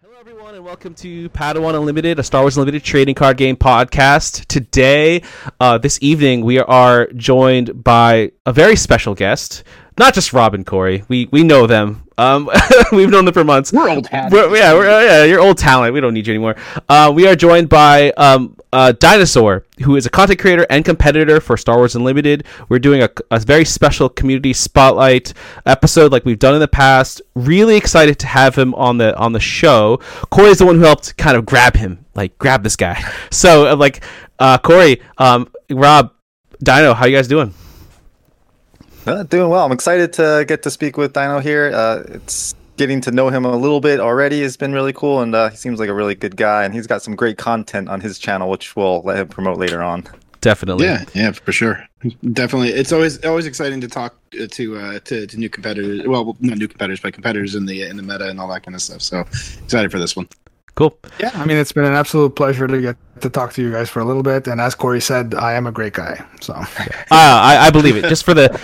Hello, everyone, and welcome to Padawan Unlimited, a Star Wars Unlimited trading card game podcast. Today, this evening, we are joined by a very special guest. Not just Rob and Corey. We know them. We've known them for months. We're old hat. You're old talent. We don't need you anymore. We are joined by Dinosaur, who is a content creator and competitor for Star Wars Unlimited. We're doing a very special community spotlight episode like we've done in the past. Really excited to have him on the show. Corey is the one who helped kind of grab this guy. So Corey, Rob, Dino, how you guys doing? Doing well. I'm excited to get to speak with Dino here. It's getting to know him a little bit already has been really cool, and he seems like a really good guy, and he's got some great content on his channel, which we'll let him promote later on. Definitely. Yeah, for sure. Definitely. It's always exciting to talk to new competitors. Well, not new competitors, but competitors in the meta and all that kind of stuff. So excited for this one. Cool. Yeah, I mean, it's been an absolute pleasure to get to talk to you guys for a little bit. And as Corey said, I am a great guy. So I believe it. Just for the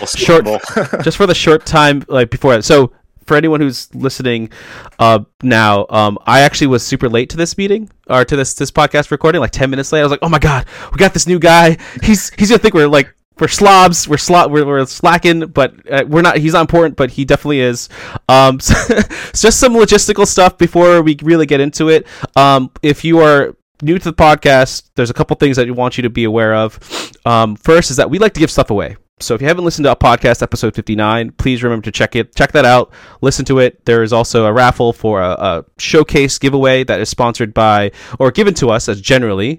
short time before that. So for anyone who's listening now, I actually was super late to this meeting or to this podcast recording, like 10 minutes late. I was like, oh my God, we got this new guy. He's gonna think we're slobs, we're slacking, but we're not. He's not important, but he definitely is. So it's just some logistical stuff before we really get into it. If you are new to the podcast, there's a couple things that we want you to be aware of. First is that we like to give stuff away. So if you haven't listened to our podcast episode 59, please remember to check that out, listen to it. There is also a raffle for a showcase giveaway that is sponsored by, or given to us as generously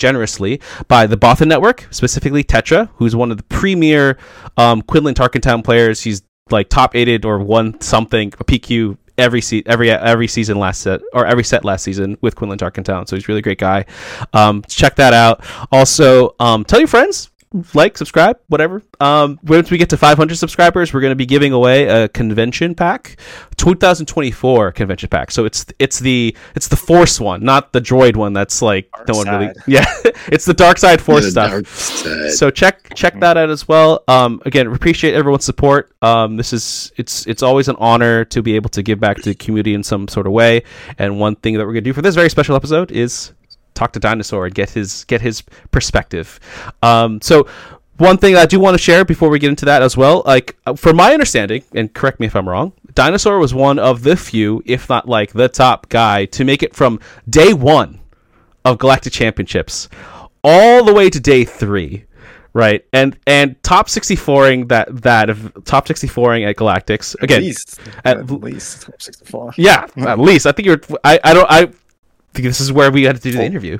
by the Bothan Network, specifically Tetra, who's one of the premier Quinlan Tarkentown players. He's like top 8'd or won something, a PQ every season last set, or every set last season with Quinlan Tarkentown. So he's a really great guy. Check that out. Also, tell your friends. Like, subscribe, whatever. Once we get to 500 subscribers, we're going to be giving away a convention pack, 2024 convention pack. So it's the Force one, not the droid one. That's like dark no one side. Really. Yeah, it's the dark side Force stuff. So check that out as well. Again, appreciate everyone's support. It's always an honor to be able to give back to the community in some sort of way. And one thing that we're going to do for this very special episode is talk to Dinosaur and get his perspective. So one thing that I do want to share before we get into that as well, like from my understanding, and correct me if I'm wrong, Dinosaur was one of the few, if not like the top guy, to make it from day 1 of Galactic Championships all the way to day 3. Right, and top 64ing top 64ing at Galactics again. At least top 64. Yeah, at least I think you're. I think this is where we had to do the interview.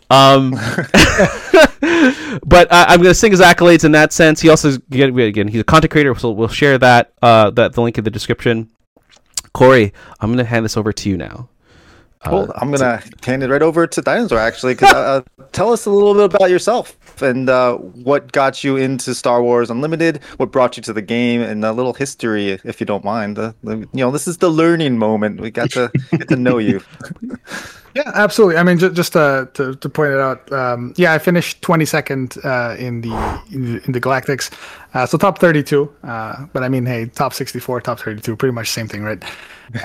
But I'm going to sing his accolades in that sense. He also, again, he's a content creator, so we'll share that the link in the description. Corey, I'm going to hand this over to you now. Cool. I'm going to hand it right over to Dinosaur, actually, because tell us a little bit about yourself and what got you into Star Wars Unlimited, what brought you to the game, and a little history, if you don't mind. This is the learning moment. We got to get to know you. Yeah, absolutely. I mean, just to point it out, I finished 22nd in the Galactics, so top 32. But I mean, hey, top 64, top 32, pretty much same thing, right?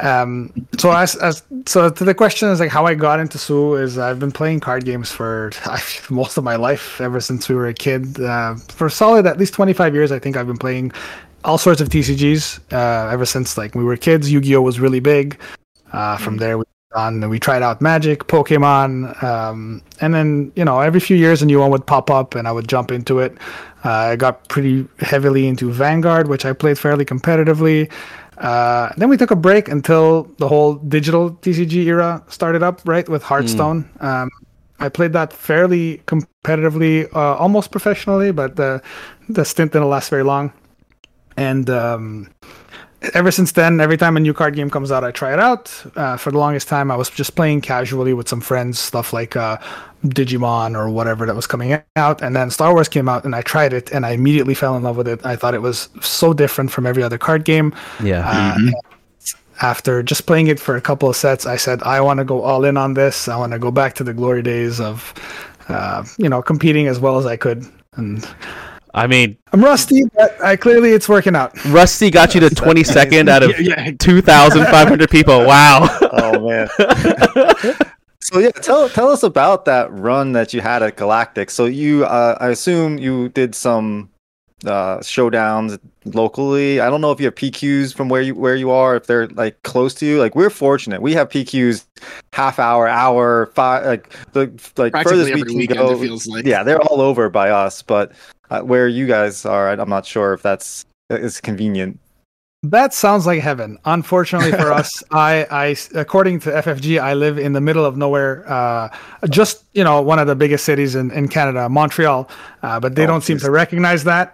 So to the question is like how I got into SU is I've been playing card games for most of my life, ever since we were a kid. For solid at least 25 years, I think I've been playing all sorts of TCGs ever since like we were kids. Yu-Gi-Oh was really big. From there, we tried out Magic, Pokemon, and then every few years a new one would pop up and I would jump into it. I got pretty heavily into Vanguard, which I played fairly competitively. Then we took a break until the whole digital TCG era started up, right, with Hearthstone. I played that fairly competitively, almost professionally, but the stint didn't last very long. And ever since then, every time a new card game comes out, I try it out. For the longest time, I was just playing casually with some friends, stuff like Digimon or whatever that was coming out. And then Star Wars came out, and I tried it, and I immediately fell in love with it. I thought it was so different from every other card game. Yeah. After just playing it for a couple of sets, I said, I want to go all in on this. I want to go back to the glory days of, competing as well as I could. And I mean, I'm rusty, but clearly it's working out. Rusty got you to 22nd out of 2,500 people. Wow. Oh man. So yeah, tell us about that run that you had at Galactic. So you, I assume you did some showdowns locally. I don't know if you have PQs from where you are, if they're like close to you. Like we're fortunate, we have PQs half hour, 5, like the furthest we can go. It feels like. Yeah, they're all over by us, but where you guys are, I'm not sure if that's is convenient. That sounds like heaven. Unfortunately for us, I according to FFG, I live in the middle of nowhere, just one of the biggest cities in Canada, Montreal. But they don't seem to recognize that.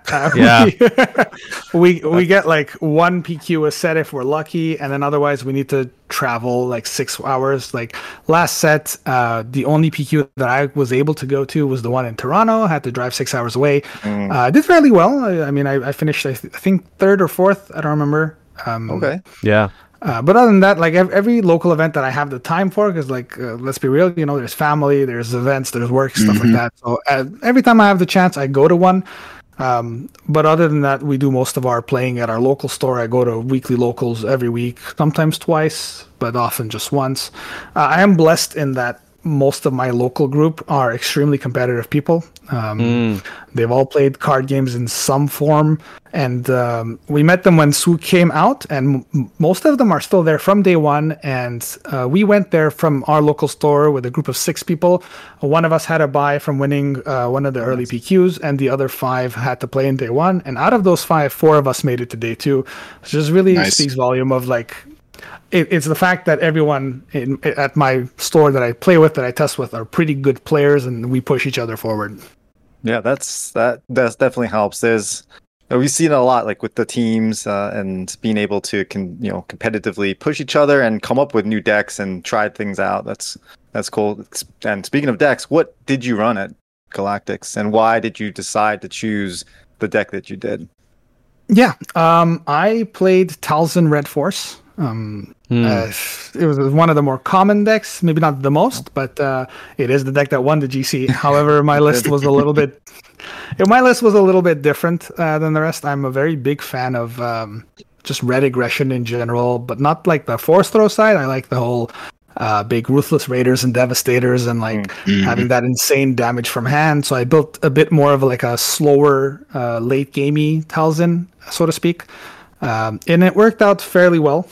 We get like one PQ a set if we're lucky, and then otherwise we need to travel like 6 hours. Like last set, the only PQ that I was able to go to was the one in Toronto. I had to drive 6 hours away. Did fairly well. I mean, I finished I think third or fourth. I don't remember. Okay. Yeah. But other than that, like every local event that I have the time for, because like let's be real, there's family, there's events, there's work, stuff like that. So every time I have the chance, I go to one. But other than that, we do most of our playing at our local store. I go to weekly locals every week, sometimes twice, but often just once. I am blessed in that most of my local group are extremely competitive people. They've all played card games in some form, and we met them when SWU came out, and most of them are still there from day one. And we went there from our local store with a group of 6 people. One of us had a buy from winning one of the early PQs, and the other 5 had to play in day one. And out of those 5, 4 of us made it to day 2, which just really speaks volume of like. It's the fact that everyone at my store that I play with, that I test with, are pretty good players, and we push each other forward. Yeah, that definitely helps. We've seen it a lot, like with the teams and being able to competitively push each other and come up with new decks and try things out. That's cool. And speaking of decks, what did you run at Galactics, and why did you decide to choose the deck that you did? Yeah, I played Talzin Red Force. It was one of the more common decks, maybe not the most, but it is the deck that won the GC. However, my list was a little bit different than the rest. I'm a very big fan of just red aggression in general, but not like the force throw side. I like the whole big ruthless raiders and devastators and like having that insane damage from hand. So I built a bit more of like a slower late gamey Talzin, so to speak. And it worked out fairly well.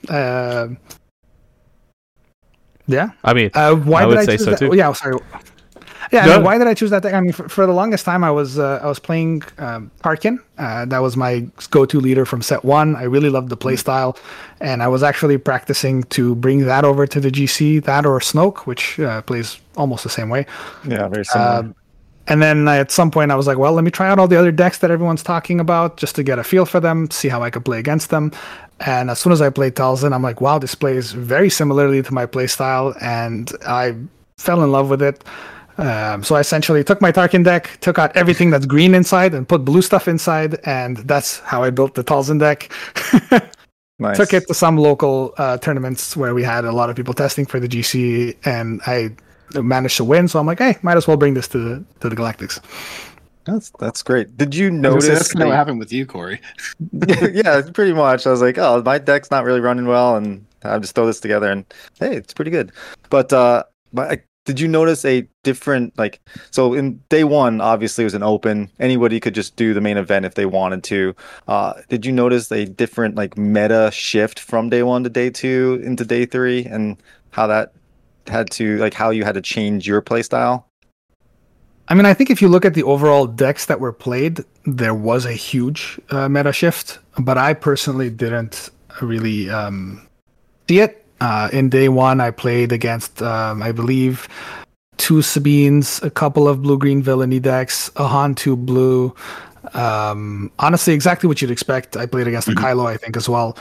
Yeah. I mean, why I did would I say choose so that? too. Yeah, sorry. Yeah, I mean, why did I choose that deck? I mean, for the longest time, I was playing Tarkin. That was my go-to leader from set 1. I really loved the playstyle, and I was actually practicing to bring that over to the GC, that or Snoke, which plays almost the same way. Yeah, very similar. And then at some point, I was like, well, let me try out all the other decks that everyone's talking about just to get a feel for them, see how I could play against them. And as soon as I played Talzin, I'm like, wow, this plays very similarly to my playstyle, and I fell in love with it. So I essentially took my Tarkin deck, took out everything that's green inside, and put blue stuff inside, and that's how I built the Talzin deck. Nice. Took it to some local tournaments where we had a lot of people testing for the GC, and I managed to win. So I'm like, hey, might as well bring this to the Galactics. That's great. Did you notice? That's kind of what happened with you, Corey. Yeah, pretty much. I was like, oh, my deck's not really running well, and I'll just throw this together, and hey, it's pretty good. But did you notice a different, like, so in day 1, obviously it was an open. Anybody could just do the main event if they wanted to. Did you notice a different like meta shift from day 1 to day 2 into day 3, and how that had to, like, how you had to change your play style? I mean, I think if you look at the overall decks that were played, there was a huge meta shift, but I personally didn't really see it. In day 1, I played against, I believe, 2 Sabines, a couple of blue-green villainy decks, a Han 2 blue. Honestly, exactly what you'd expect. I played against a Kylo, I think, as well.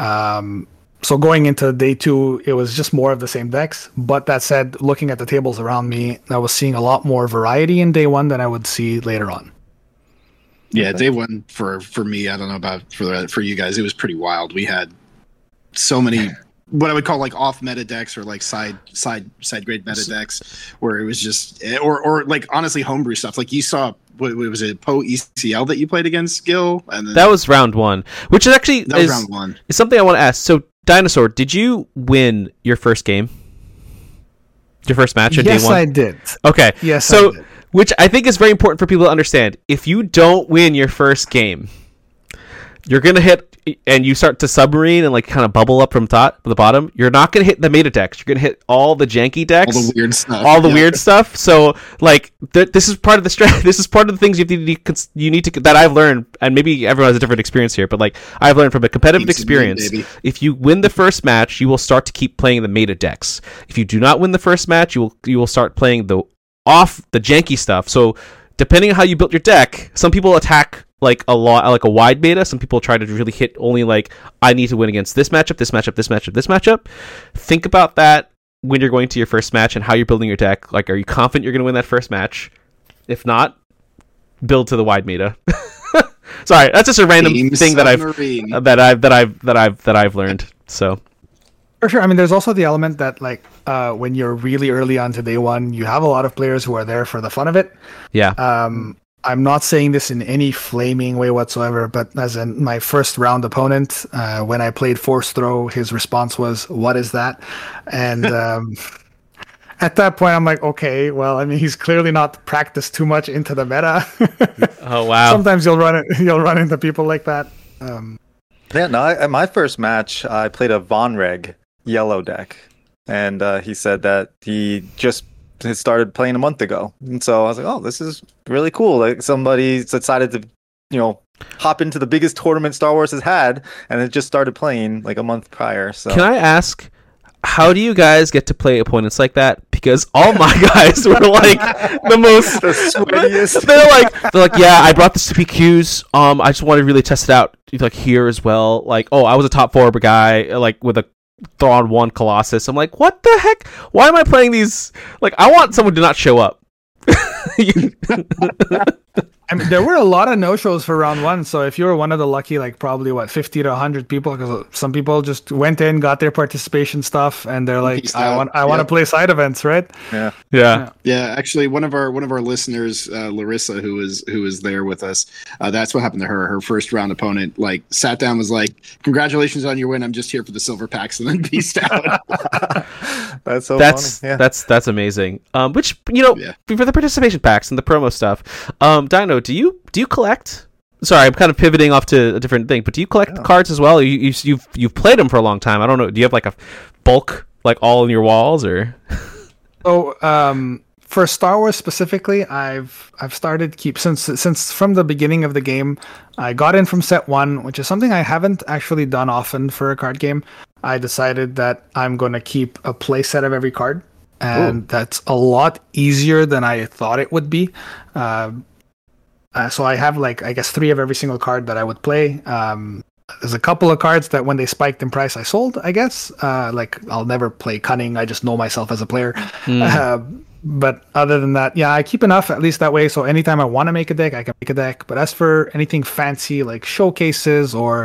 So going into day 2, it was just more of the same decks. But that said, looking at the tables around me, I was seeing a lot more variety in day 1 than I would see later on. Yeah, day 1 for me, I don't know about for you guys, it was pretty wild. We had so many what I would call like off meta decks or like side grade meta decks where it was just or like honestly homebrew stuff. Like you saw what was it Poe ECL that you played against Gil? And then, That was round 1, which is actually that was round 1. is something I want to ask. So, Dinosaur, did you win your first game? Your first match on Yes, day 1? I did. Okay. Yes, So, I did. which I think is very important for people to understand. If you don't win your first game, you're going to hit, and you start to submarine and like kind of bubble up from the bottom, you're not going to hit the meta decks. You're going to hit all the janky decks. All the weird stuff. All the weird stuff. So, like, this is part of the this is part of the things you need to that I've learned, and maybe everyone has a different experience here, but like I've learned from a competitive experience. If you win the first match, you will start to keep playing the meta decks. If you do not win the first match, you will start playing the janky stuff. So, depending on how you built your deck, some people attack like a lot, like a wide meta. Some people try to really hit only like, I need to win against this matchup, this matchup, this matchup, this matchup. Think about that when you're going to your first match and how you're building your deck. Like, are you confident you're going to win that first match? If not, build to the wide meta. Sorry, that's just a random thing that I've learned. So. For sure. I mean, there's also the element that, like, when you're really early on to day 1, you have a lot of players who are there for the fun of it. Yeah. I'm not saying this in any flaming way whatsoever, but as in my first round opponent, when I played Force Throw, his response was, "What is that?" And at that point, I'm like, okay, well, I mean, he's clearly not practiced too much into the meta. Oh wow! Sometimes you'll run into people like that. Yeah, no. At my first match, I played a Von Reg yellow deck, and he said that he just had started playing a month ago, and so I was like, oh, this is really cool. Like, somebody decided to, hop into the biggest tournament Star Wars has had, and it just started playing like a month prior. So can I ask, how do you guys get to play opponents like that? Because all my guys were like the most the sweatiest. They're like, yeah, I brought this to PQs. I just wanted to really test it out, like here as well. Like, oh, I was a top 4 guy, like with a Thrawn 1 Colossus. I'm like, what the heck? Why am I playing these? Like, I want someone to not show up. I mean, there were a lot of no-shows for round 1, so if you were one of the lucky, like, probably 50 to 100 people, because some people just went in, got their participation stuff, and they're like, I want to play side events, right? Yeah. Actually, one of our listeners, Larissa, who was there with us, that's what happened to her. Her first round opponent like sat down, was like, "Congratulations on your win. I'm just here for the silver packs," and then peaced out. That's so funny. Yeah. That's amazing. Which for the participation packs and the promo stuff, Dino, do you collect? Sorry, I'm kind of pivoting off to a different thing, but do you collect cards as well? You've played them for a long time. I don't know. Do you have like a bulk, like all in your walls, or? So, for Star Wars specifically, I've started since from the beginning of the game. I got in from set 1, which is something I haven't actually done often for a card game. I decided that I'm going to keep a play set of every card, and that's a lot easier than I thought it would be. So I have, like, I guess 3 of every single card that I would play. There's a couple of cards that when they spiked in price, I sold, I guess. Like, I'll never play Cunning. I just know myself as a player. But other than that, yeah, I keep enough, at least that way. So anytime I want to make a deck, I can make a deck. But as for anything fancy, like showcases or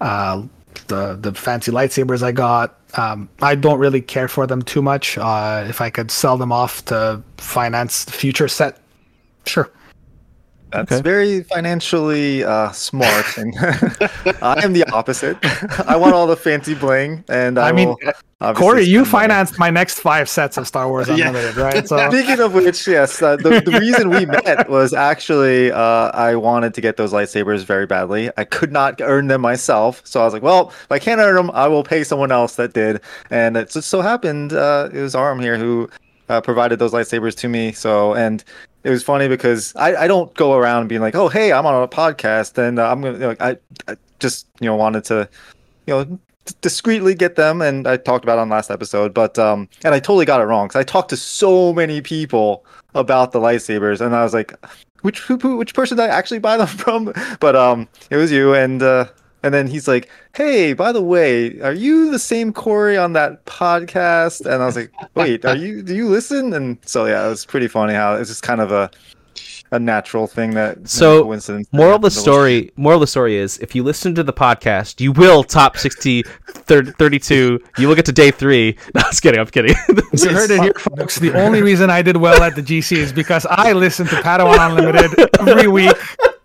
the fancy lightsabers I got, I don't really care for them too much. If I could sell them off to finance the future set, sure. That's very financially smart, and I am the opposite. I want all the fancy bling, and I mean, Corey, you financed my next 5 sets of Star Wars Unlimited, right? So speaking of which, yes, the reason we met was actually I wanted to get those lightsabers very badly. I could not earn them myself, so I was like, well, if I can't earn them, I will pay someone else that did. And it just so happened it was Aram here who provided those lightsabers to me. So, and it was funny because I don't go around being like, oh, hey, I'm on a podcast, and I'm gonna, I just wanted to discreetly get them, and I talked about it on last episode, but and I totally got it wrong because I talked to so many people about the lightsabers, and I was like, which person did I actually buy them from? But it was you, and then he's like, hey, by the way, are you the same Corey on that podcast? And I was like, wait, do you listen? And so yeah, it was pretty funny how it's just kind of a a natural thing that coincidence. Moral of the story is, if you listen to the podcast, you will top 60 32. You will get to day 3. No, I'm kidding. You heard it here, folks. The only reason I did well at the GC is because I listen to Padawan Unlimited every week.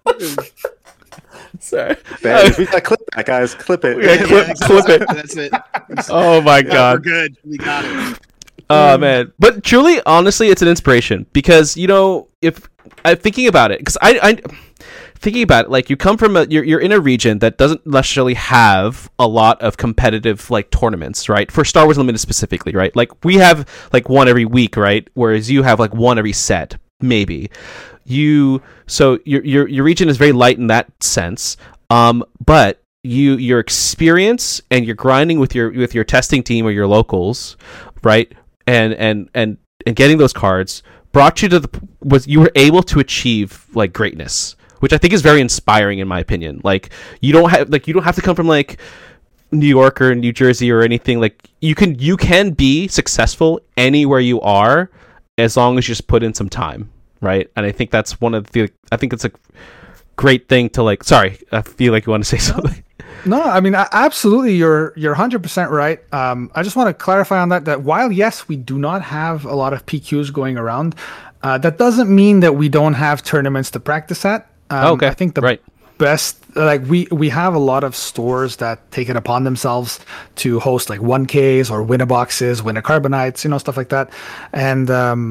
Sorry. We got clip that, guys. Clip it. Clip it. That's it. Oh my God. We're good. We got it. Oh man, but truly, honestly, it's an inspiration because if I'm thinking about it, because I thinking about it, like you come from you're in a region that doesn't necessarily have a lot of competitive like tournaments, right? For Star Wars Unlimited specifically, right? Like we have like one every week, right? Whereas you have like one every set, maybe. So your region is very light in that sense, but your experience and your grinding with your testing team or your locals, right? And getting those cards brought you to you were able to achieve like greatness, which I think is very inspiring in my opinion. Like you don't have to come from like New York or New Jersey or anything. Like you can be successful anywhere you are as long as you just put in some time, right? And I think that's I think it's a great thing to like. Sorry, I feel like you want to say something. No, I mean, absolutely, you're 100% right. I just want to clarify on that while, yes, we do not have a lot of PQs going around, that doesn't mean that we don't have tournaments to practice at. Okay. I think the best, like we have a lot of stores that take it upon themselves to host like 1Ks or winner boxes, winner carbonites, stuff like that. And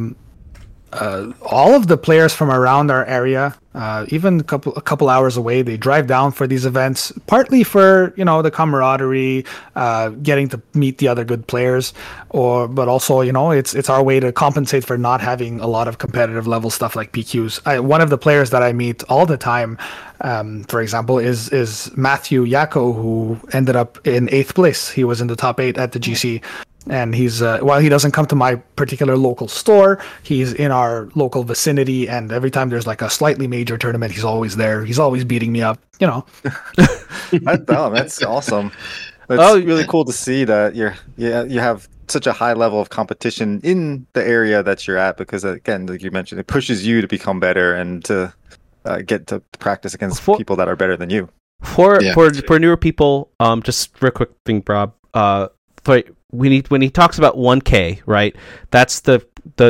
all of the players from around our area, even a couple hours away, they drive down for these events, partly for the camaraderie, getting to meet the other good players, but also it's our way to compensate for not having a lot of competitive level stuff like PQs. One of the players that I meet all the time, for example, is Matthew Yako, who ended up in 8th place. He was in the top 8 at the GC. And he's while he doesn't come to my particular local store, he's in our local vicinity, and every time there's like a slightly major tournament, he's always there. He's always beating me up, That's awesome. It's really cool to see that you have such a high level of competition in the area that you're at, because again, like you mentioned, it pushes you to become better and to get to practice against people that are better than you. For newer people, just real quick thing, Rob. When he talks about 1K, right? That's the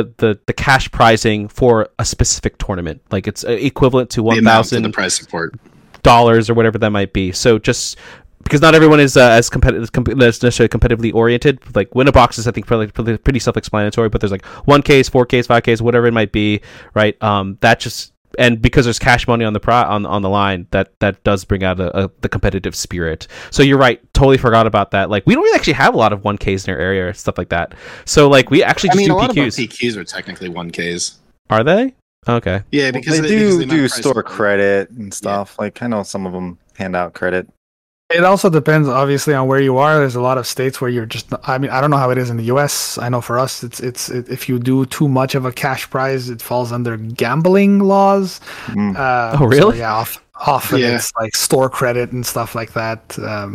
cash prizing for a specific tournament. Like it's equivalent to $1,000 the prize support dollars or whatever that might be. So just because not everyone is as competitive, as necessarily competitively oriented. Like winner boxes, I think pretty self-explanatory. But there's like 1Ks, 4Ks, 5Ks, whatever it might be, right? That just. And because there's cash money on the line, that does bring out the competitive spirit. So you're right, totally forgot about that. Like we don't really actually have a lot of 1Ks in our area or stuff like that. So like we actually do a lot PQs. Of PQs are technically 1Ks. Are they? Okay. Yeah, because they do store credit and stuff. Yeah. Like I know some of them hand out credit. It also depends, obviously, on where you are. There's a lot of states where you're just. I mean, I don't know how it is in the U.S. I know for us, it's if you do too much of a cash prize, it falls under gambling laws. Oh, really? So, yeah, often it's like store credit and stuff like that.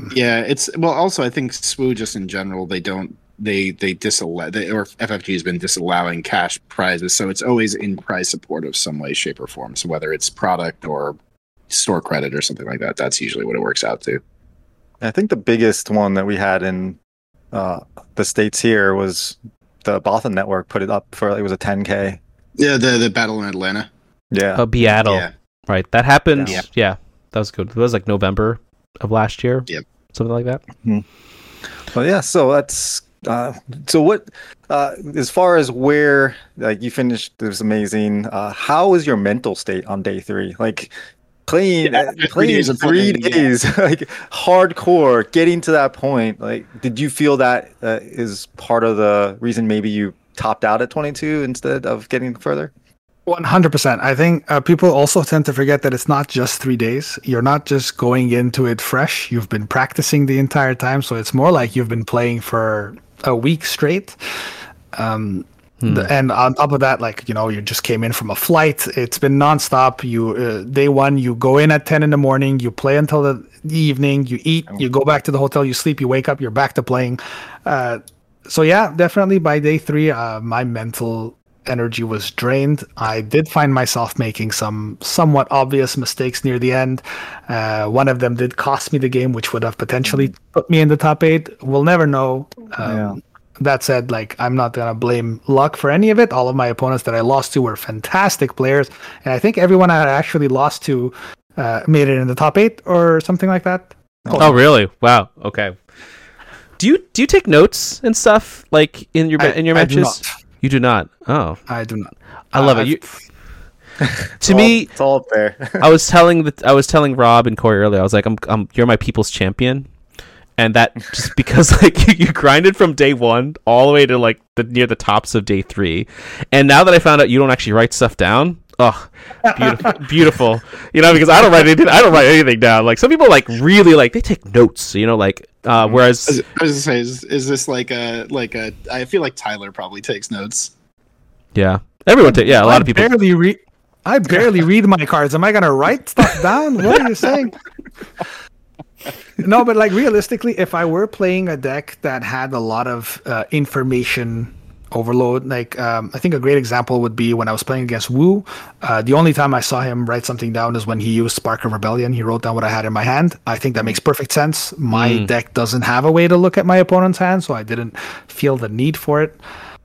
Also I think SWU just in general they disallow, or FFG has been disallowing cash prizes, so it's always in prize support of some way, shape, or form. So whether it's product or store credit or something like that, that's usually what it works out to. I think the biggest one that we had in the States here was the Bothan Network put it up for, it was a 10K. Yeah, the battle in Atlanta. Yeah. Beatle. Yeah. Right. That happened. Yeah. That was good. It was like November of last year. Yep. Something like that. Mm-hmm. Well, yeah. So that's, so what, as far as where you finished, it was amazing. How was your mental state on day 3? Like, playing 3 days, like hardcore, getting to that point. Like, did you feel that is part of the reason maybe you topped out at 22 instead of getting further? 100%. I think people also tend to forget that it's not just 3 days. You're not just going into it fresh. You've been practicing the entire time, so it's more like you've been playing for a week straight. And on top of that, you just came in from a flight. It's been nonstop. Day 1, you go in at 10 in the morning, you play until the evening, you eat, you go back to the hotel, you sleep, you wake up, you're back to playing. So yeah, definitely by day 3, my mental energy was drained. I did find myself making some somewhat obvious mistakes near the end. One of them did cost me the game, which would have potentially put me in the top 8. We'll never know. That said, like, I'm not gonna blame luck for any of it. All of my opponents that I lost to were fantastic players, and I think everyone I actually lost to made it in the top 8 or something like that. Oh, really? Wow. Okay. Do you take notes and stuff like in your matches? I do not. You do not. Oh, I do not. I love it. Me, it's all up there. I was telling Rob and Corey earlier. I was like, you're my people's champion, and that just because like you grinded from day 1 all the way to like near the tops of day 3, and now that I found out you don't actually write stuff down. Oh, beautiful. You know, because I don't write anything down. Like some people like really like they take notes, you know, like whereas I was gonna say, is this like a I feel like Tyler probably takes notes. Yeah. Everyone a lot of people I barely read my cards. Am I gonna write stuff down? What are you saying? No, but like realistically, if I were playing a deck that had a lot of information overload, like I think a great example would be when I was playing against Wu. The only time I saw him write something down is when he used Spark of Rebellion. He wrote down what I had in my hand. I think that makes perfect sense. My deck doesn't have a way to look at my opponent's hand, so I didn't feel the need for it.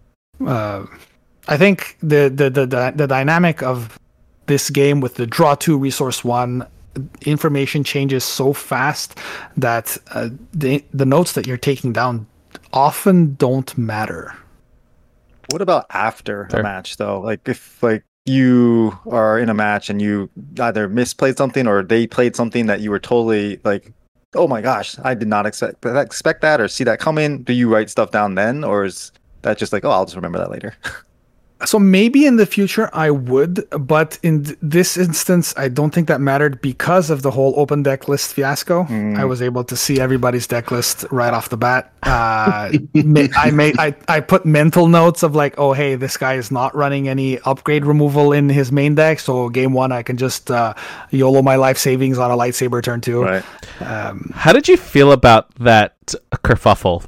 I think the dynamic of this game with the draw 2 resource 1, information changes so fast that the notes that you're taking down often don't matter. What about after a match though? Like if like you are in a match and you either misplayed something or they played something that you were totally like, oh my gosh, I did not expect that or see that coming. Do you write stuff down then, or is that just like, oh, I'll just remember that later? So maybe in the future I would, but in this instance, I don't think that mattered because of the whole open deck list fiasco. I was able to see everybody's deck list right off the bat. I put mental notes of like, oh, hey, this guy is not running any upgrade removal in his main deck. So game 1, I can just YOLO my life savings on a lightsaber turn 2. Right. How did you feel about that kerfuffle?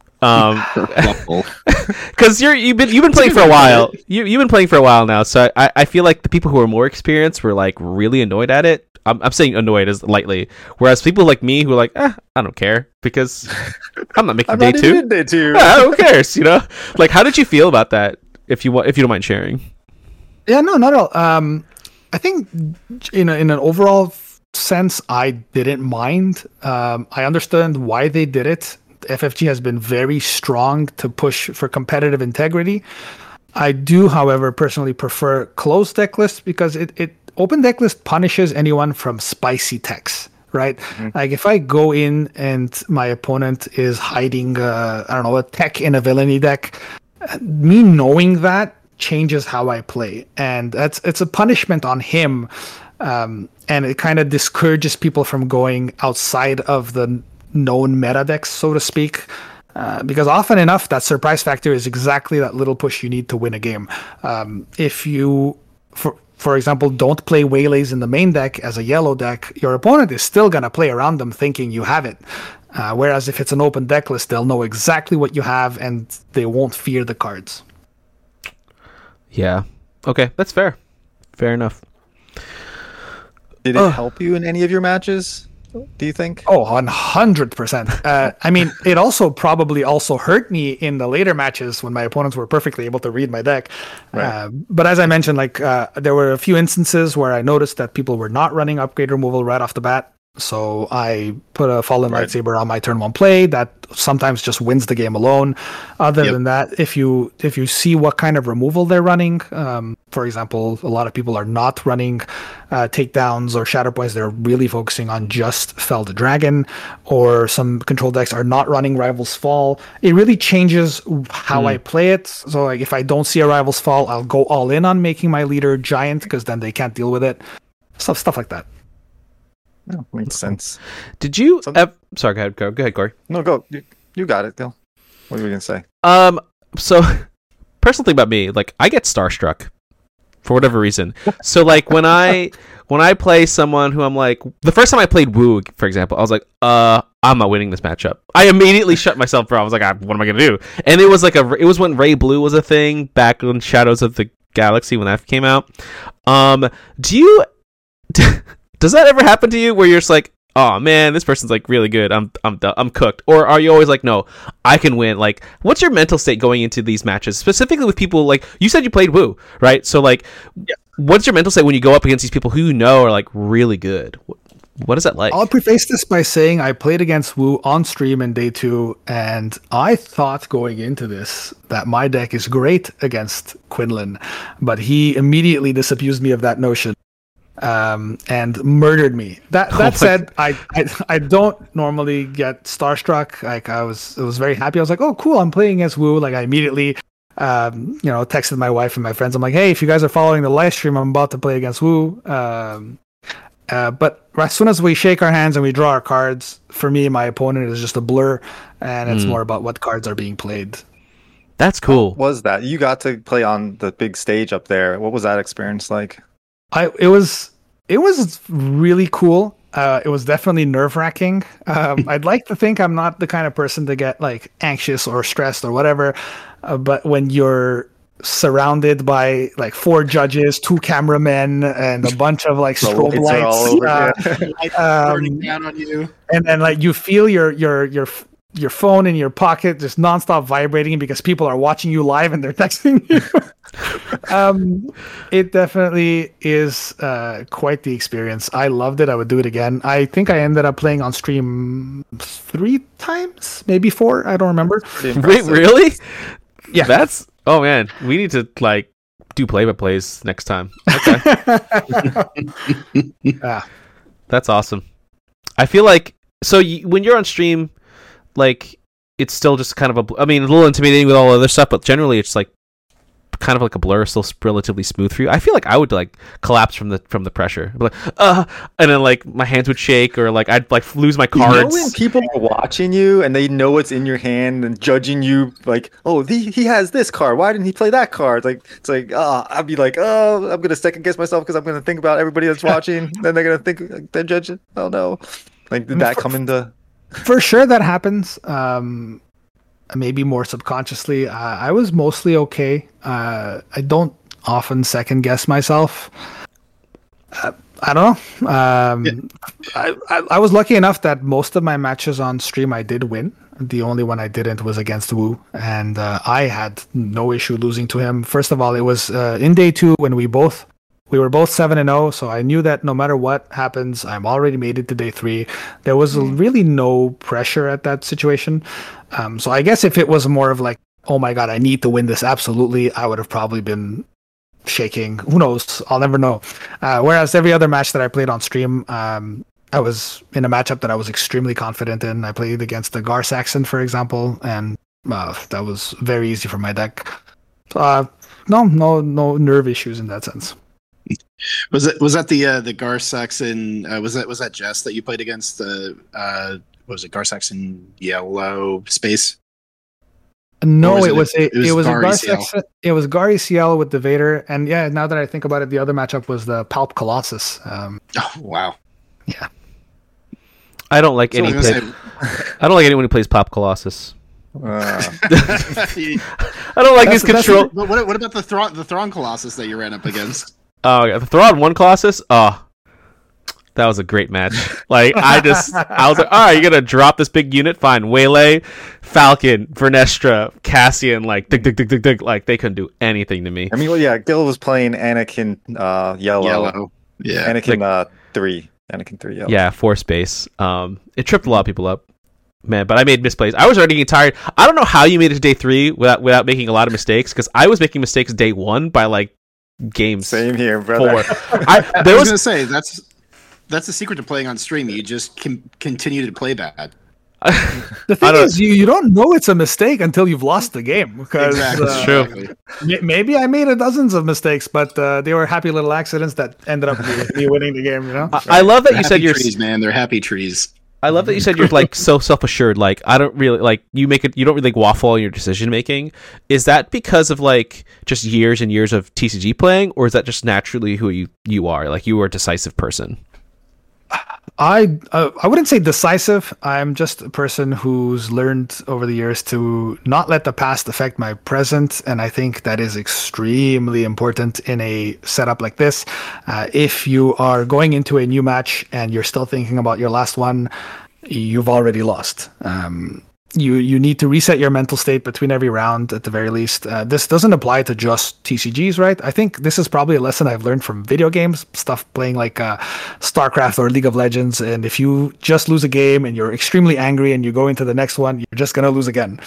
Because you've been playing for a while. You've been playing for a while now, so I feel like the people who are more experienced were like really annoyed at it. I'm saying annoyed as lightly, whereas people like me who are like, I don't care because I'm not making day 2. Day 2. Yeah, who cares? You know, like how did you feel about that? If you don't mind sharing. Yeah, no, not at all. I think in an overall sense, I didn't mind. I understand why they did it. FFG has been very strong to push for competitive integrity. I do, however, personally prefer closed deck lists because it open deck list punishes anyone from spicy techs, right? Like if I go in and my opponent is hiding, a tech in a villainy deck, me knowing that changes how I play, and it's a punishment on him, and it kind of discourages people from going outside of the known meta decks, so to speak, because often enough that surprise factor is exactly that little push you need to win a game. If you, for example, don't play Waylays in the main deck as a yellow deck, your opponent is still going to play around them thinking you have it. Whereas if it's an open deck list, they'll know exactly what you have and they won't fear the cards. Yeah. Okay, that's fair. Fair enough. Did it help you in any of your matches? Do you think? Oh, 100%. I mean, it also probably hurt me in the later matches when my opponents were perfectly able to read my deck. Right. But as I mentioned, like there were a few instances where I noticed that people were not running upgrade removal right off the bat. So I put a Fallen Lightsaber on my turn 1 play that sometimes just wins the game alone. Other than that, if you see what kind of removal they're running, for example, a lot of people are not running takedowns or shatter points. They're really focusing on just Fell the Dragon, or some control decks are not running Rival's Fall. It really changes how I play it. So like if I don't see a Rival's Fall, I'll go all in on making my leader giant because then they can't deal with it. Stuff like that. No, makes sense. Did you? Sorry, go ahead, Corey. No, go. You got it, Gil. What were you gonna say? So personal thing about me, like I get starstruck for whatever reason. So like when I play someone who I'm like, the first time I played Wu, for example, I was like, I'm not winning this matchup. I immediately shut myself down. I was like, what am I gonna do? And it was like it was when Ray Blue was a thing back in Shadows of the Galaxy when that came out. Do you does that ever happen to you where you're just like, oh man, this person's like really good, I'm cooked? Or are you always like, no, I can win? Like, what's your mental state going into these matches, specifically with people like you said you played Wu, right? So like, what's your mental state when you go up against these people who you know are like really good? What is that like? I'll preface this by saying I played against Wu on stream in day 2, and I thought going into this that my deck is great against Quinlan, but he immediately disabused me of that notion and murdered me. That said, I don't normally get starstruck. Like it was very happy. I was like, oh cool, I'm playing against Wu. Like I immediately texted my wife and my friends. I'm like, hey, if you guys are following the live stream, I'm about to play against Wu. But as soon as we shake our hands and we draw our cards, for me, my opponent is just a blur, and it's more about what cards are being played. That's cool. What was that? You got to play on the big stage up there. What was that experience like? It was really cool. It was definitely nerve-wracking. I'd like to think I'm not the kind of person to get like anxious or stressed or whatever, but when you're surrounded by like 4 judges, 2 cameramen, and a bunch of like strobe lights all over, burning down on you, and then like you feel your phone in your pocket just nonstop vibrating because people are watching you live and they're texting you. It definitely is quite the experience. I loved it. I would do it again. I think I ended up playing on stream 3 times, maybe 4. I don't remember. Wait, really? Yeah, that's. Oh man, we need to like do play-by-plays next time. Okay. That's awesome. I feel like when you're on stream, like it's still just kind of a little intimidating with all other stuff, but generally it's like kind of like a blur, still relatively smooth for you. I feel like I would like collapse from the pressure, like and then like my hands would shake, or like I'd like lose my cards. You know when people are watching you and they know what's in your hand and judging you, like, oh, he has this card, why didn't he play that card? Like it's like, I'd be like, I'm gonna second guess myself because I'm gonna think about everybody that's watching. Then they're gonna think like, they're judging. Oh no, like did that come into? For sure, that happens. Maybe more subconsciously. I was mostly okay. I don't often second guess myself. I don't know. I was lucky enough that most of my matches on stream I did win. The only one I didn't was against Wu, and I had no issue losing to him. First of all, it was in day 2 when we were both 7-0, so I knew that no matter what happens, I'm already made it to day 3. There was really no pressure at that situation. So I guess if it was more of like, oh my god, I need to win this absolutely, I would have probably been shaking. Who knows? I'll never know. Whereas every other match that I played on stream, I was in a matchup that I was extremely confident in. I played against the Gar Saxon, for example, and that was very easy for my deck. No nerve issues in that sense. Was that the Gar Saxon? Was that Jess that you played against? What was it, Gar Saxon Yellow Space? No, it was Gar Saxon. It was Gar ECL with the Vader, and yeah. Now that I think about it, the other matchup was the Palp Colossus. Oh wow! Yeah, I don't like I don't like anyone who plays Palp Colossus. I don't like his control. But what about the Thrawn Colossus that you ran up against? Oh, yeah, the Thrawn 1 Colossus. Oh, that was a great match. Like I was like, all right, you're gonna drop this big unit, fine. Waylay, Falcon, Vernestra, Cassian, like dig, like they couldn't do anything to me. I mean, well, yeah, Gil was playing Anakin yellow. Yeah, Anakin 3. Anakin 3 yellow. Yeah, 4 space. It tripped a lot of people up. Man, but I made misplays. I was already getting tired. I don't know how you made it to day 3 without making a lot of mistakes, because I was making mistakes day 1 by like games. Same here, brother. 4. I was gonna say that's the secret to playing on stream. You just continue to play bad. The thing is, you don't know it's a mistake until you've lost the game. Because That's true. Maybe I made dozens of mistakes, but they were happy little accidents that ended up with me winning the game. You know. I love that you said you're trees, man. They're happy trees. I love that you said you're like so self-assured. Like I don't really like you don't really like waffle in your decision making. Is that because of like just years and years of TCG playing, or is that just naturally who you are? Like you are a decisive person. I wouldn't say decisive. I'm just a person who's learned over the years to not let the past affect my present, and I think that is extremely important in a setup like this. If you are going into a new match and you're still thinking about your last one, you've already lost. You need to reset your mental state between every round at the very least. This doesn't apply to just TCGs, right? I think this is probably a lesson I've learned from video games, stuff playing like StarCraft or League of Legends. And if you just lose a game and you're extremely angry and you go into the next one, you're just going to lose again.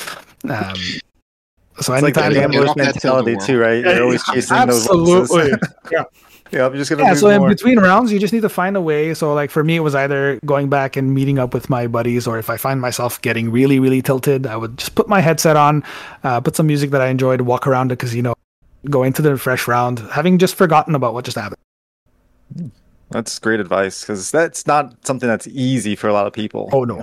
So it's like the gambler's mentality too, right? You're always chasing those losses. Absolutely. Yeah. Yeah, I'm just gonna so in between rounds, you just need to find a way. So like for me, it was either going back and meeting up with my buddies, or if I find myself getting really, really tilted, I would just put my headset on, put some music that I enjoyed, walk around the casino, go into the fresh round, having just forgotten about what just happened. That's great advice, because that's not something that's easy for a lot of people. Oh no.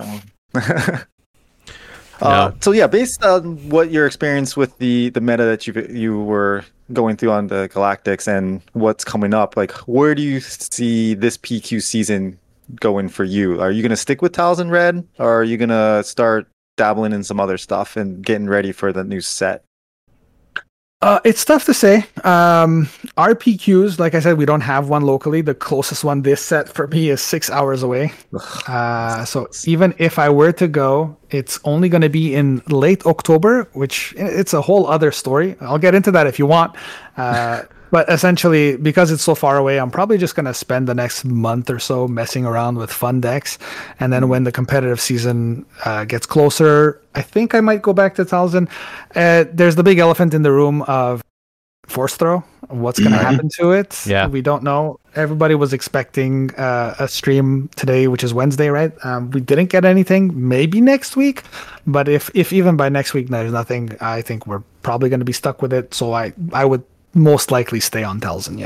So yeah, based on what your experience with the meta that you were going through on the Galactics and what's coming up, like where do you see this PQ season going for you? Are you going to stick with Talisman Red, or are you going to start dabbling in some other stuff and getting ready for the new set? It's tough to say. Our PQs, like I said, we don't have one locally. The closest one this set for me is 6 hours away. So even if I were to go, it's only going to be in late October, which it's a whole other story. I'll get into that if you want. But essentially, because it's so far away, I'm probably just going to spend the next month or so messing around with fun decks. And then when the competitive season gets closer, I think I might go back to Talisman. There's the big elephant in the room of Force Throw. What's going to happen to it? Yeah. We don't know. Everybody was expecting a stream today, which is Wednesday, right? We didn't get anything. Maybe next week. But if even by next week there's nothing, I think we're probably going to be stuck with it. So I would most likely stay on Talisman.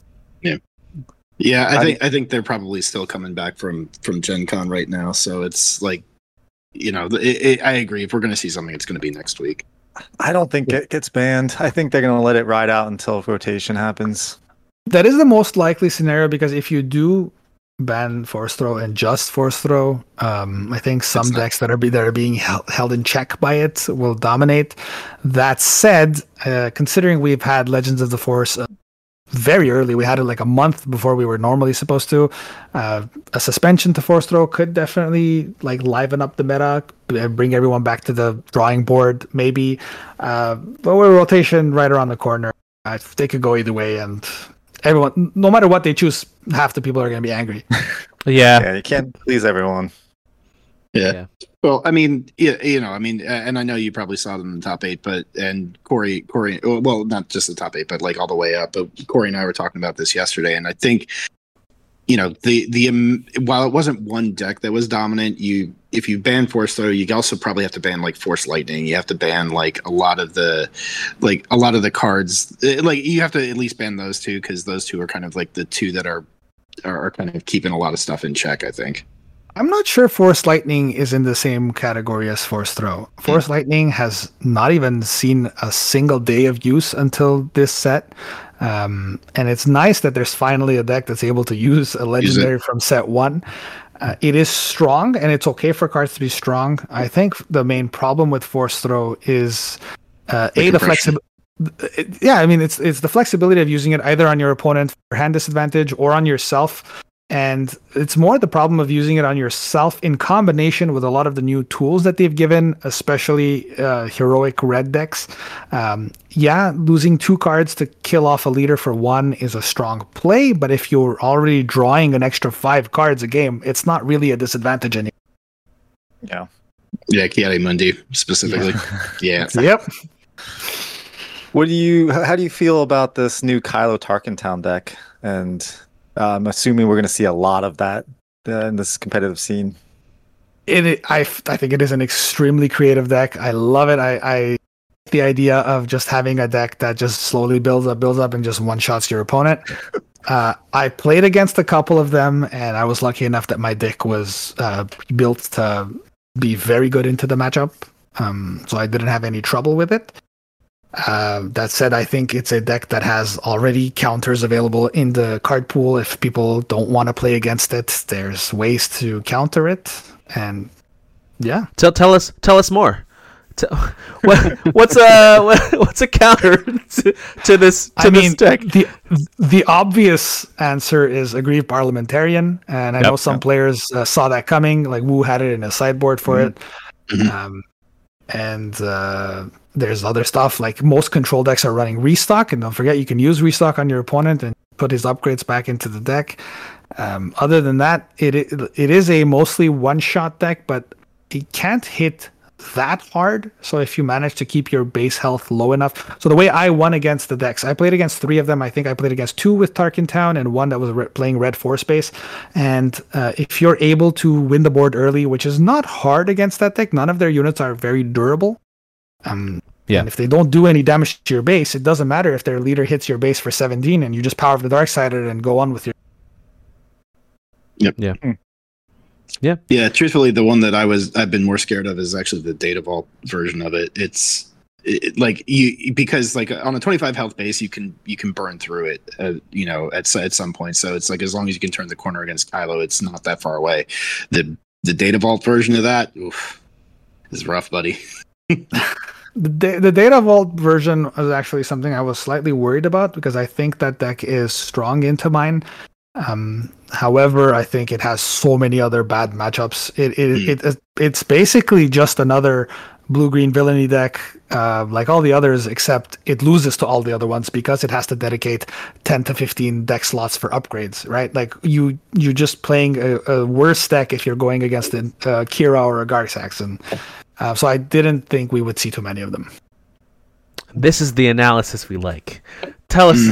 Yeah. I think they're probably still coming back from Gen Con right now, so it's like, I agree. If we're going to see something, it's going to be next week. I don't think it gets banned. I think they're going to let it ride out until rotation happens. That is the most likely scenario, because if you do ban Force Throw and just Force Throw, I think some decks that are being held in check by it will dominate. That said, considering we've had Legends of the Force very early, we had it like a month before we were normally supposed to. A suspension to Force Throw could definitely like liven up the meta, bring everyone back to the drawing board, maybe. But with rotation right around the corner, they could go either way, and everyone, no matter what they choose, half the people are going to be angry. Yeah, you can't please everyone. Yeah. Well, I mean, and I know you probably saw them in the top 8, and Corey, well, not just the top 8, but like all the way up. But Corey and I were talking about this yesterday, and I think, while it wasn't one deck that was dominant, if you ban Force Throw, you also probably have to ban like Force Lightning. You have to ban like a lot of the cards. Like you have to at least ban those two, because those two are kind of like the two that are kind of keeping a lot of stuff in check, I think. I'm not sure Force Lightning is in the same category as Force Throw. Force Lightning has not even seen a single day of use until this set. And it's nice that there's finally a deck that's able to use a legendary from set 1. It is strong, and it's okay for cards to be strong. I think the main problem with Force Throw is the flexibility. Yeah, I mean, it's the flexibility of using it either on your opponent for hand disadvantage or on yourself. And it's more the problem of using it on yourself in combination with a lot of the new tools that they've given, especially heroic red decks. Losing 2 cards to kill off a leader for 1 is a strong play, but if you're already drawing an extra 5 cards a game, it's not really a disadvantage anymore. Yeah. Yeah, Ki-Adi-Mundi specifically. Yeah. Yep. How do you feel about this new Kylo Tarkatown deck? And I'm assuming we're going to see a lot of that in this competitive scene. I think it is an extremely creative deck. I love it. I the idea of just having a deck that just slowly builds up and just one-shots your opponent. I played against a couple of them, and I was lucky enough that my deck was built to be very good into the matchup. So I didn't have any trouble with it. That said, I think it's a deck that has already counters available in the card pool. If people don't want to play against it, there's ways to counter it. And yeah, Tell us more. What's a counter to this deck? The obvious answer is Aggrieved Parliamentarian, and I know some players saw that coming. Like Wu had it in a sideboard for it, and there's other stuff. Like most control decks are running Restock, and don't forget you can use Restock on your opponent and put his upgrades back into the deck. Other than that, it is a mostly one-shot deck, but it can't hit that hard. So if you manage to keep your base health low enough. So the way I won against the decks, I played against 3 of them. I think I played against 2 with Tarkin Town and 1 that was playing red 4 space. And if you're able to win the board early, which is not hard against that deck, none of their units are very durable. And if they don't do any damage to your base, it doesn't matter if their leader hits your base for 17 and you just power of the Darksider and go on with your. Yep. Yeah. Yeah. Truthfully, the one that I've been more scared of is actually the Data Vault version of it. It's like because like on a 25 health base, you can burn through it, at some point. So it's like as long as you can turn the corner against Kylo, it's not that far away. The Data Vault version of that is rough, buddy. The Data Vault version is actually something I was slightly worried about because I think that deck is strong into mine. However, I think it has so many other bad matchups. It's basically just another blue-green villainy deck, like all the others, except it loses to all the other ones because it has to dedicate 10 to 15 deck slots for upgrades, right? Like you're just playing a worse deck if you're going against a Kira or a Garsax, and so I didn't think we would see too many of them. This is the analysis we like. Tell us.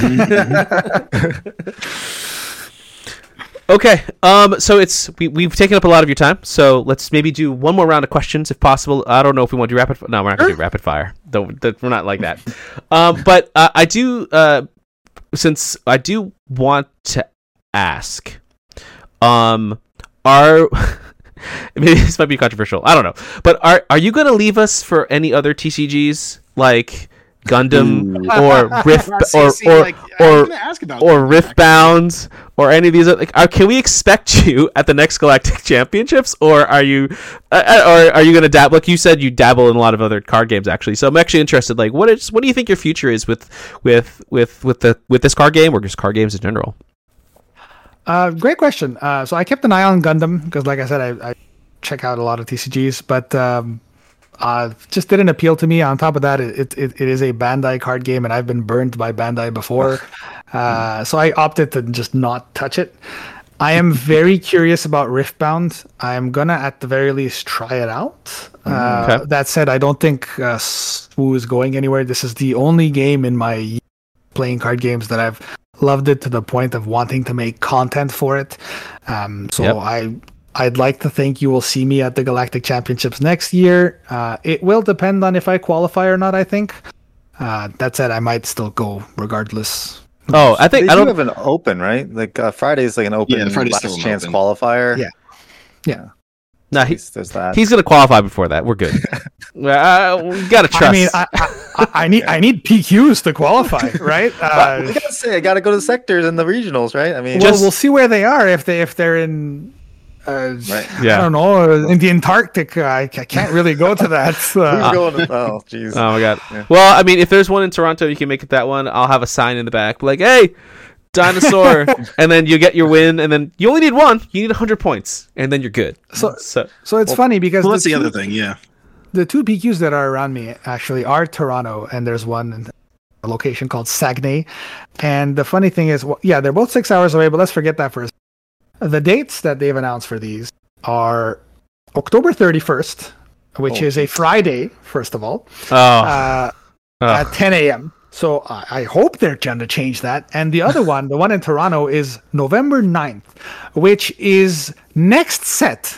Okay, so we've taken up a lot of your time, so let's maybe do one more round of questions if possible. I don't know if we want to do rapid. No, we're not going to do rapid fire. We're not like that. But I do, since I do want to ask, maybe this might be controversial. I don't know, but are you going to leave us for any other TCGs like Gundam or Rift or Riftbound or any of these? Can we expect you at the next Galactic Championships, or are you going to dabble? Like you said, you dabble in a lot of other card games actually. So I'm actually interested. Like, what do you think your future is with this card game or just card games in general? Great question. So I kept an eye on Gundam because, like I said, I check out a lot of TCGs, but just didn't appeal to me. On top of that, it is a Bandai card game, and I've been burned by Bandai before, so I opted to just not touch it. I am very curious about Riftbound. I'm gonna, at the very least, try it out. Okay. That said, I don't think Swoo is going anywhere. This is the only game in my playing card games that I've loved it to the point of wanting to make content for it. I'd like to think you will see me at the Galactic Championships next year. It will depend on if I qualify or not, I think. That said, I might still go regardless. Oh, I think I don't have an open, right? Like Friday is like an open last chance qualifier. Yeah. No, he's going to qualify before that. We're good. We got to trust. I mean, I need PQs to qualify, right? I gotta go to the sectors and the regionals, right? I mean, we'll see where they are if they're in. Right. Yeah. I don't know. In the Antarctic, I can't really go to that. Oh, jeez. Oh my god. Yeah. Well, I mean, if there's one in Toronto, you can make it that one. I'll have a sign in the back, like, "Hey, dinosaur," and then you get your win, and then you only need one. You need 100 points, and then you're good. So it's funny because that's the other thing. Yeah. The 2 PQs that are around me actually are Toronto, and there's one in a location called Saguenay. And the funny thing is, they're both 6 hours away, but let's forget that for a second. The dates that they've announced for these are October 31st, which is a Friday, first of all, at 10 a.m. So I hope they're trying to change that. And the other one, the one in Toronto, is November 9th, which is next set.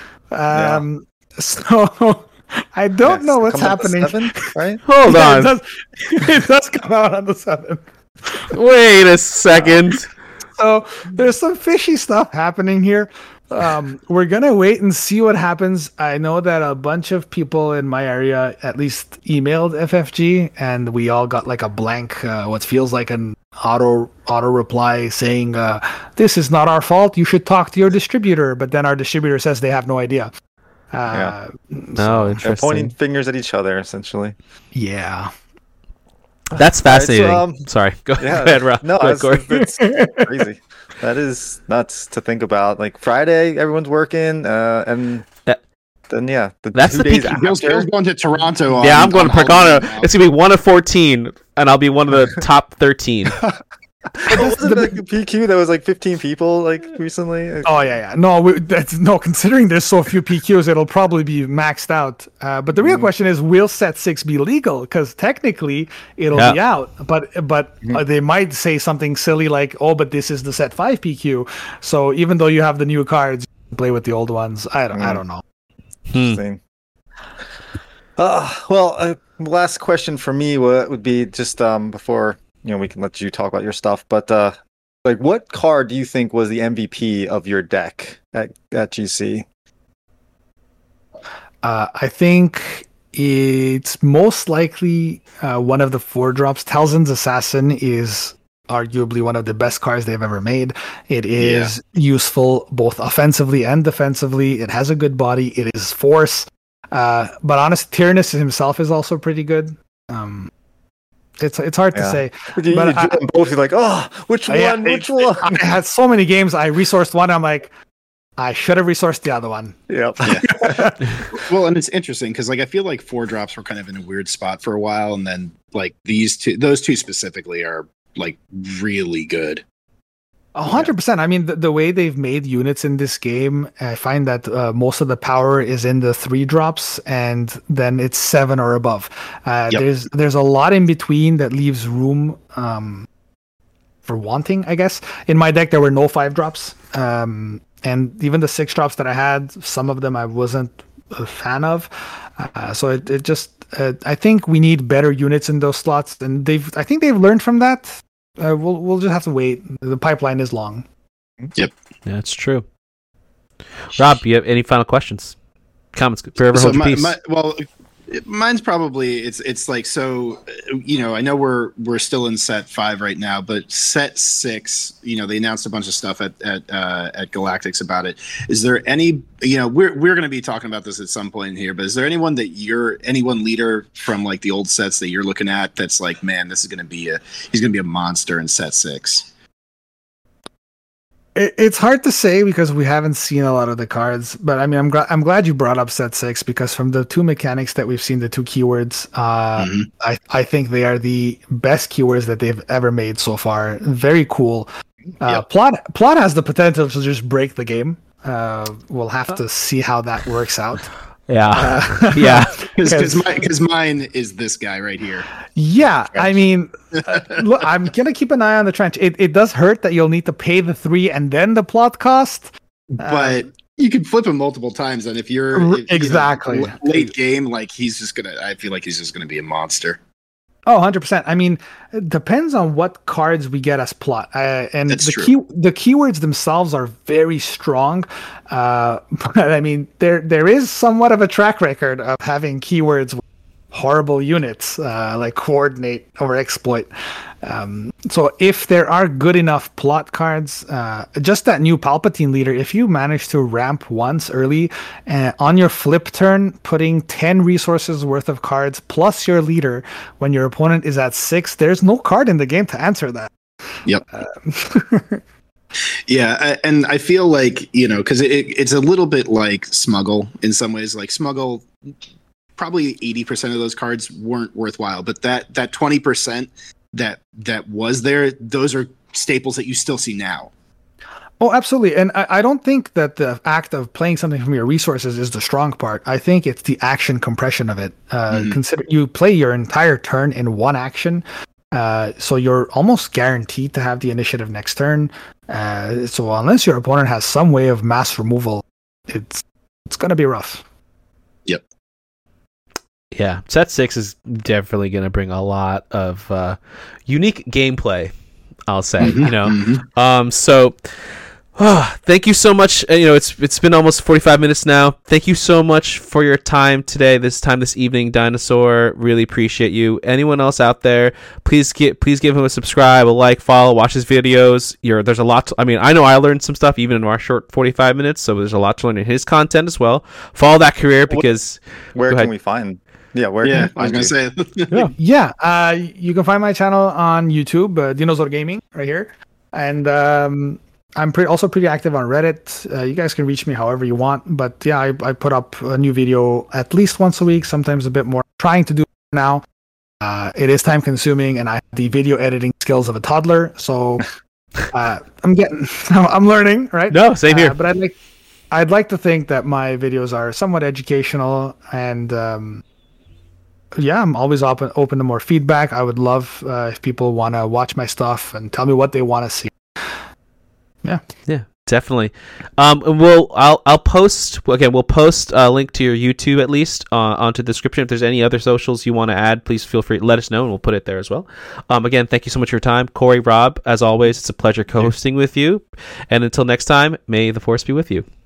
So I don't know what's happening. 7th, right? Hold on. It does come out on the 7th. Wait a second. So there's some fishy stuff happening here. we're gonna wait and see what happens. I know that a bunch of people in my area at least emailed FFG, and we all got like a blank, what feels like an auto reply saying, "This is not our fault. You should talk to your distributor." But then our distributor says they have no idea. No, interesting. They're pointing fingers at each other, essentially. Yeah. That's fascinating. Right, so, Sorry. Go yeah, ahead, Rob. No, Go ahead, it's crazy. That is nuts to think about. Like Friday, everyone's working, and then that's the peak. Bill's going to Toronto. I'm going to Pagano. It's gonna be 1 of 14, and I'll be one of the top 13. Wasn't like a PQ that was like 15 people like recently? Oh yeah. No, considering there's so few PQs, it'll probably be maxed out. But the real question is, will Set 6 be legal? Because technically it'll be out, but they might say something silly like, "Oh, but this is the Set 5 PQ." So even though you have the new cards, you can play with the old ones. I don't know. Interesting. Last question for me would be just before we can let you talk about your stuff, but like, what card do you think was the MVP of your deck at GC? I think it's most likely one of the 4-drops. Talzin's Assassin is arguably one of the best cards they've ever made. It is useful both offensively and defensively. It has a good body. It is force. But honestly, Tyrannus himself is also pretty good. It's hard to say. But you both. You're like, oh, which one? Which one? I had so many games. I resourced one. I'm like, I should have resourced the other one. Yep. Yeah. Well, and it's interesting because I feel like 4-drops were kind of in a weird spot for a while, and then like those two specifically are like really good. 100%. I mean, the way they've made units in this game, I find that most of the power is in the 3-drops, and then it's 7 or above. There's a lot in between that leaves room for wanting, I guess. In my deck, there were no 5-drops, and even the 6-drops that I had, some of them I wasn't a fan of. So it just, I think we need better units in those slots, and I think they've learned from that. We'll just have to wait. The pipeline is long. Yep. Yeah, it's true. Rob, you have any final questions? Comments? Forever hold your peace. Mine's probably it's like, so I know we're still in Set 5 right now, but Set 6, they announced a bunch of stuff at Galactics about it. Is there any, we're going to be talking about this at some point here, but is there anyone leader from like the old sets that you're looking at that's like, man, he's going to be a monster in Set 6? It's hard to say because we haven't seen a lot of the cards, but I mean, I'm glad you brought up Set 6 because from the 2 mechanics that we've seen, the 2 keywords, I think they are the best keywords that they've ever made so far. Very cool. Plot has the potential to just break the game. We'll have to see how that works out. Yeah. Because mine is this guy right here. Yeah, I mean, look, I'm gonna keep an eye on the trench. It does hurt that you'll need to pay the 3 and then the plot cost, but you can flip him multiple times, and if you're late game, like I feel like he's just gonna be a monster. Oh, 100%. I mean, it depends on what cards we get as plot. And That's the keywords themselves are very strong. But I mean, there is somewhat of a track record of having keywords with horrible units, like Coordinate or Exploit. So if there are good enough plot cards, just that new Palpatine leader, if you manage to ramp once early on your flip turn, putting 10 resources worth of cards plus your leader when your opponent is at 6, there's no card in the game to answer that. Yep. Yeah, and I feel like, because it's a little bit like Smuggle in some ways. Like Smuggle, probably 80% of those cards weren't worthwhile, but that 20% that was there, those are staples that you still see now. Oh, absolutely. And I don't think that the act of playing something from your resources is the strong part. I think it's the action compression of it. Consider you play your entire turn in one action, so you're almost guaranteed to have the initiative next turn. So unless your opponent has some way of mass removal, it's going to be rough. Yep. Yeah, Set 6 is definitely going to bring a lot of unique gameplay, I'll say. So Thank you so much. It's been almost 45 minutes now. Thank you so much for your time today, this evening, Dinosaur. Really appreciate you. Anyone else out there, please give him a subscribe, a like, follow, watch his videos. There's a lot I know I learned some stuff even in our short 45 minutes, so there's a lot to learn in his content as well. Follow that career because where can we find? Yeah, I was gonna say. You can find my channel on YouTube, Dinosaur Gaming, right here, and I'm also pretty active on Reddit. You guys can reach me however you want, but yeah, I put up a new video at least once a week, sometimes a bit more. Trying to do it now. It is time consuming, and I have the video editing skills of a toddler, so I'm learning, right? No, same here. But I'd like to think that my videos are somewhat educational, and I'm always open to more feedback. I would love if people want to watch my stuff and tell me what they want to see. Yeah, definitely. I'll post again. We'll post a link to your YouTube at least onto the description. If there's any other socials you want to add, please feel free to let us know, and we'll put it there as well. Again, thank you so much for your time, Corey, Rob. As always, it's a pleasure co-hosting with you. And until next time, may the force be with you.